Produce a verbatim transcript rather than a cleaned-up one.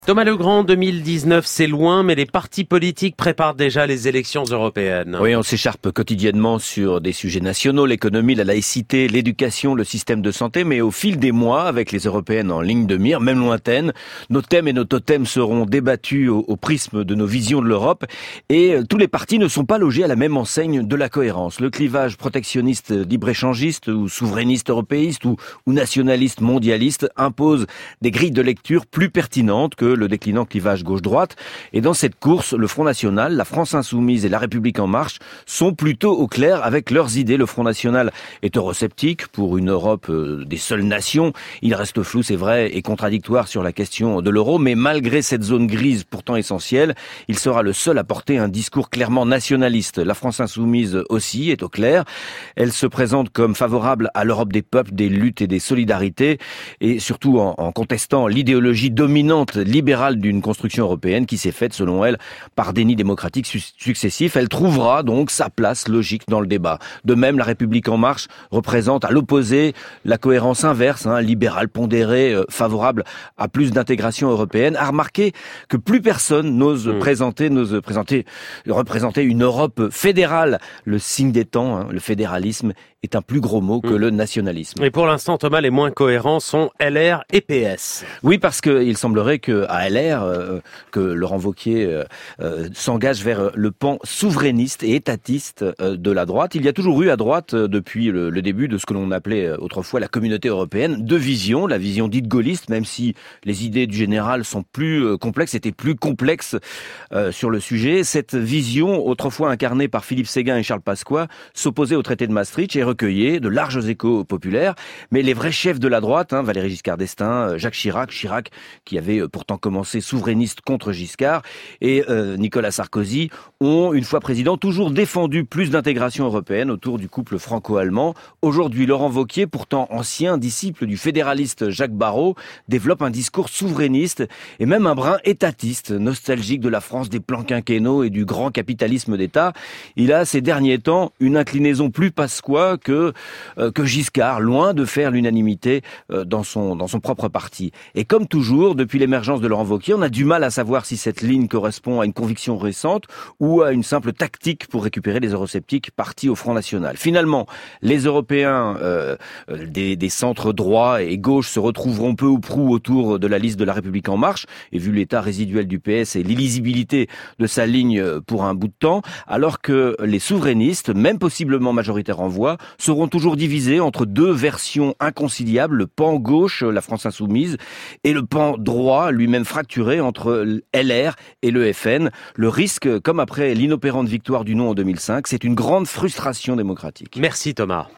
Thomas Legrand, deux mille dix-neuf, c'est loin, mais les partis politiques préparent déjà les élections européennes. Oui, on s'écharpe quotidiennement sur des sujets nationaux, l'économie, la laïcité, l'éducation, le système de santé, mais au fil des mois, avec les européennes en ligne de mire, même lointaines, nos thèmes et nos totems seront débattus au, au prisme de nos visions de l'Europe, et tous les partis ne sont pas logés à la même enseigne de la cohérence. Le clivage protectionniste libre-échangiste ou souverainiste européiste ou, ou nationaliste mondialiste impose des grilles de lecture plus pertinentes que le déclinant clivage gauche-droite. Et dans cette course, le Front National, la France Insoumise et la République En Marche sont plutôt au clair avec leurs idées. Le Front National est eurosceptique pour une Europe des seules nations. Il reste flou, c'est vrai, et contradictoire sur la question de l'euro, mais malgré cette zone grise pourtant essentielle, il sera le seul à porter un discours clairement nationaliste. La France Insoumise aussi est au clair. Elle se présente comme favorable à l'Europe des peuples, des luttes et des solidarités, et surtout en, en contestant l'idéologie dominante libérale d'une construction européenne qui s'est faite, selon elle, par déni démocratique su- successifs. Elle trouvera donc sa place logique dans le débat. De même, la République En Marche représente à l'opposé la cohérence inverse, hein, libérale pondérée, euh, favorable à plus d'intégration européenne, a remarqué que plus personne n'ose mmh. présenter, n'ose présenter, représenter une Europe fédérale. Le signe des temps, hein, le fédéralisme, est un plus gros mot que mmh. le nationalisme. Et pour l'instant, Thomas, les moins cohérents sont L R et P S. Oui, parce qu'il semblerait que à L R, euh, que Laurent Wauquiez euh, euh, s'engage vers le pan souverainiste et étatiste euh, de la droite. Il y a toujours eu à droite, euh, depuis le, le début de ce que l'on appelait euh, autrefois la communauté européenne, deux visions. La vision dite gaulliste, même si les idées du général sont plus euh, complexes, étaient plus complexes euh, sur le sujet. Cette vision, autrefois incarnée par Philippe Séguin et Charles Pasqua, s'opposait au traité de Maastricht et recueillait de larges échos populaires. Mais les vrais chefs de la droite, hein, Valéry Giscard d'Estaing, Jacques Chirac, Chirac, qui avait pourtant commencé souverainiste contre Giscard, et euh, Nicolas Sarkozy, ont, une fois président, toujours défendu plus d'intégration européenne autour du couple franco-allemand. Aujourd'hui, Laurent Wauquiez, pourtant ancien disciple du fédéraliste Jacques Barrot, développe un discours souverainiste et même un brin étatiste, nostalgique de la France des plans quinquennaux et du grand capitalisme d'État. Il a, ces derniers temps, une inclinaison plus pasqua que, euh, que Giscard, loin de faire l'unanimité euh, dans son, dans son propre parti. Et comme toujours, depuis l'émergence de Laurent Wauquiez, on a du mal à savoir si cette ligne correspond à une conviction récente ou à une simple tactique pour récupérer les eurosceptiques partis au Front National. Finalement, les Européens euh, des, des centres droits et gauche se retrouveront peu ou prou autour de la liste de la République En Marche, et vu l'état résiduel du P S et l'illisibilité de sa ligne pour un bout de temps, alors que les souverainistes, même possiblement majoritaires en voix, seront toujours divisés entre deux versions inconciliables, le pan gauche, la France Insoumise, et le pan droit, lui-même fracturé entre L R et le F N. Le risque, comme après l'inopérante victoire du non en deux mille cinq, c'est une grande frustration démocratique. Merci Thomas.